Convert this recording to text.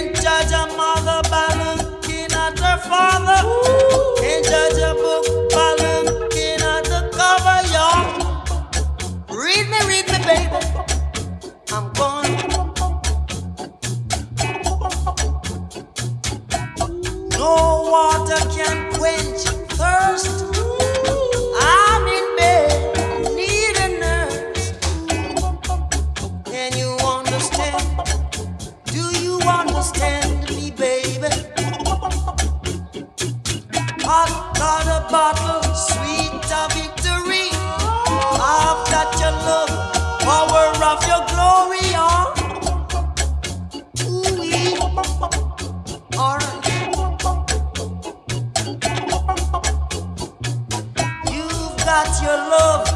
Can't judge a mother by looking at her father. Can't judge a book by looking at the cover, y'all. Read me, baby. I'm going. No water can quench thirst. I'm in bed, need a nurse. Can you understand? Do you understand me, baby? Hot got a bottle, sweet of victory. I've got your love, power of your glory, oh. Ooh-wee. All right. You've got your love,